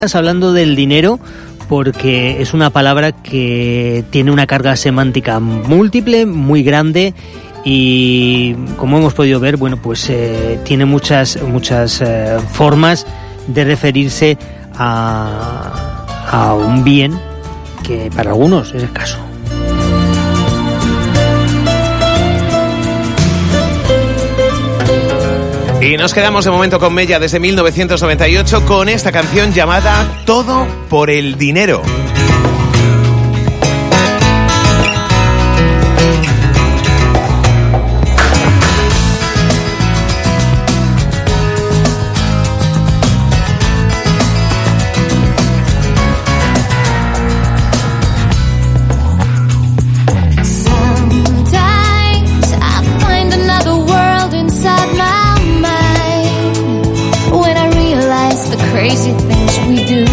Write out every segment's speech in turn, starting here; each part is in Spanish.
Hablando del dinero, porque es una palabra que tiene una carga semántica múltiple, muy grande, y como hemos podido ver, bueno, pues tiene muchas formas de referirse a un bien que para algunos es escaso. Y nos quedamos de momento con Mella desde 1998 con esta canción llamada Todo por el dinero. Crazy things we do.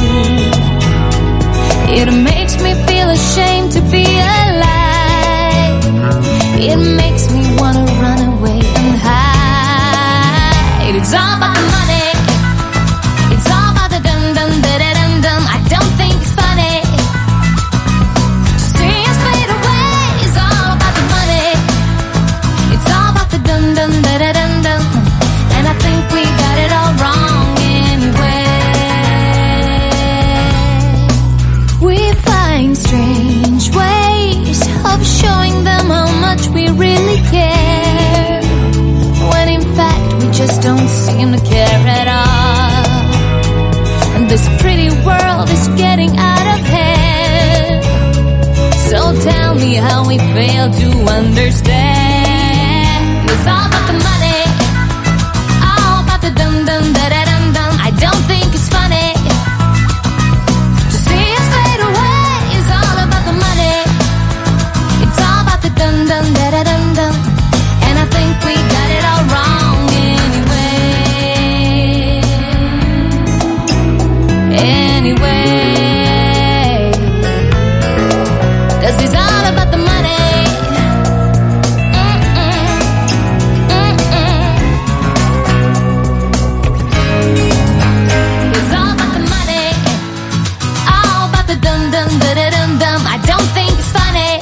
It makes me feel ashamed to be alive. It makes me wanna run away and hide. It's all about the money. It's all about the dum dum da da dum dum. I don't think it's funny. See us fade away. It's all about the money. It's all about the dum dum da da dum dum. And I think we got it all wrong. Strange ways of showing them how much we really care, when in fact we just don't seem to care at all. And this pretty world is getting out of hand. So tell me how we fail to understand. It's all about the money, all about the dum dum da da dum dum. I don't think it's funny. Dum dum da da dum dum, and I think we got it all wrong anyway. 'Cause it's all about the money. It's all about the money, all about the dum dum da da dum dum. I don't think it's funny.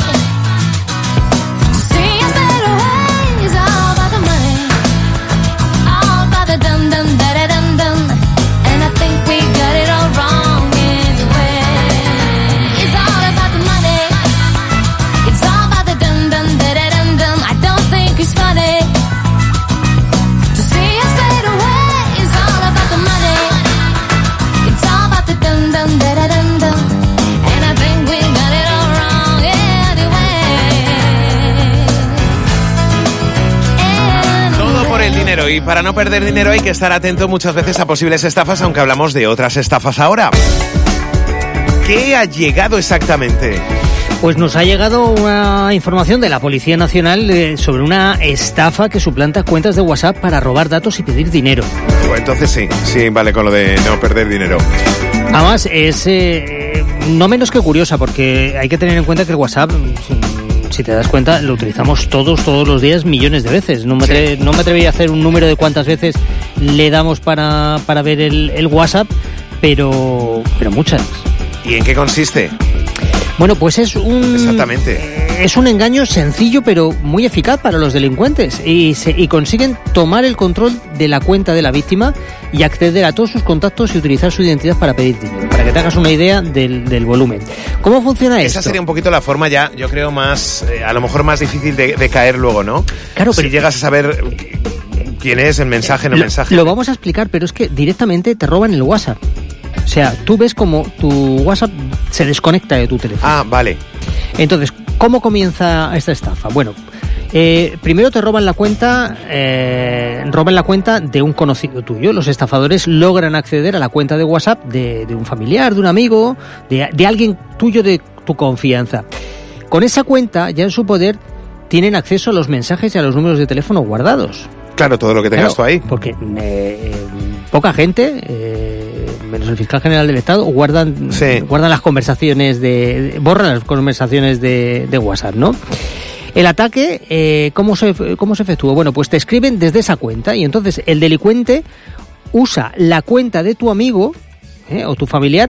Y para no perder dinero hay que estar atento muchas veces a posibles estafas, aunque hablamos de otras estafas ahora. ¿Qué ha llegado exactamente? Pues nos ha llegado una información de la Policía Nacional sobre una estafa que suplanta cuentas de WhatsApp para robar datos y pedir dinero. Pues entonces sí, vale con lo de no perder dinero. Además es no menos que curiosa, porque hay que tener en cuenta que el WhatsApp, si te das cuenta, lo utilizamos todos los días millones de veces. No me atrevería a hacer un número de cuántas veces le damos para ver el WhatsApp, pero muchas. ¿Y en qué consiste? Bueno, pues Exactamente. Es un engaño sencillo pero muy eficaz para los delincuentes y consiguen tomar el control de la cuenta de la víctima y acceder a todos sus contactos y utilizar su identidad para pedir dinero, para que te hagas una idea del volumen. ¿Cómo funciona esto? Esa sería un poquito la forma ya, yo creo, más a lo mejor más difícil de caer luego, ¿no? Claro, si llegas a saber quién es el mensaje, no mensaje. Lo vamos a explicar, pero es que directamente te roban el WhatsApp. O sea, tú ves como tu WhatsApp se desconecta de tu teléfono. Ah, vale. Entonces, ¿cómo comienza esta estafa? Bueno, primero te roban la cuenta de un conocido tuyo. Los estafadores logran acceder a la cuenta de WhatsApp de un familiar, de un amigo, de alguien tuyo de tu confianza. Con esa cuenta, ya en su poder, tienen acceso a los mensajes y a los números de teléfono guardados. Claro, todo lo que tengas tú ahí. Porque poca gente, menos el fiscal general del Estado, guardan las conversaciones borran las conversaciones de WhatsApp, ¿no? El ataque, ¿cómo se efectúa? Bueno, pues te escriben desde esa cuenta y entonces el delincuente usa la cuenta de tu amigo o tu familiar